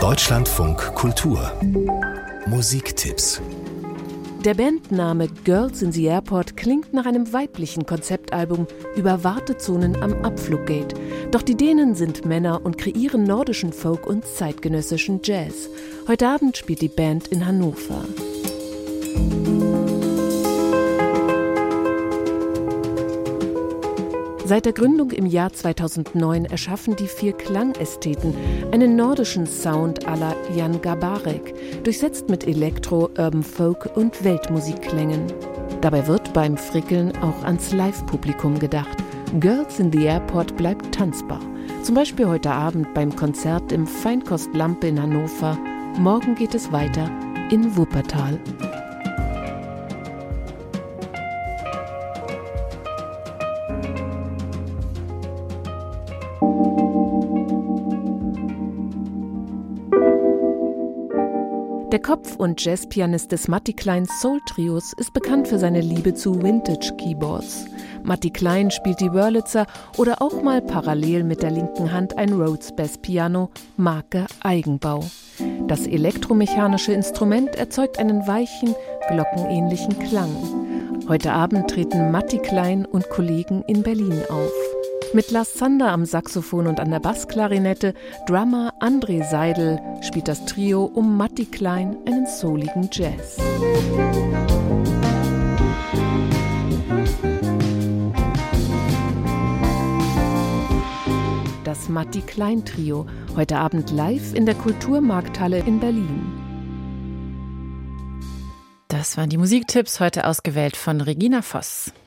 Deutschlandfunk Kultur Musiktipps. Der Bandname Girls in the Airport klingt nach einem weiblichen Konzeptalbum über Wartezonen am Abfluggate. Doch die Dänen sind Männer und kreieren nordischen Folk und zeitgenössischen Jazz. Heute Abend spielt die Band in Hannover. Seit der Gründung im Jahr 2009 erschaffen die 4 Klangästheten einen nordischen Sound à la Jan Garbarek, durchsetzt mit Elektro, Urban Folk und Weltmusikklängen. Dabei wird beim Frickeln auch ans Live-Publikum gedacht. Girls in the Airport bleibt tanzbar. Zum Beispiel heute Abend beim Konzert im Feinkost Lampe in Hannover. Morgen geht es weiter in Wuppertal. Der Kopf- und Jazzpianist des Matti Klein Soul Trios ist bekannt für seine Liebe zu Vintage-Keyboards. Matti Klein spielt die Wurlitzer oder auch mal parallel mit der linken Hand ein Rhodes Bass Piano, Marke Eigenbau. Das elektromechanische Instrument erzeugt einen weichen, glockenähnlichen Klang. Heute Abend treten Matti Klein und Kollegen in Berlin auf. Mit Lars Zander am Saxophon und an der Bassklarinette, Drummer André Seidel spielt das Trio um Matti Klein einen souligen Jazz. Das Matti Klein Trio, heute Abend live in der Kulturmarkthalle in Berlin. Das waren die Musiktipps, heute ausgewählt von Regina Voss.